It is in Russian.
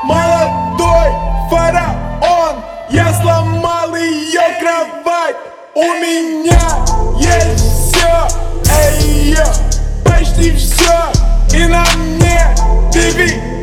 молодой фараон. Я сломал ее кровать. У меня есть все, почти все. И на мне BB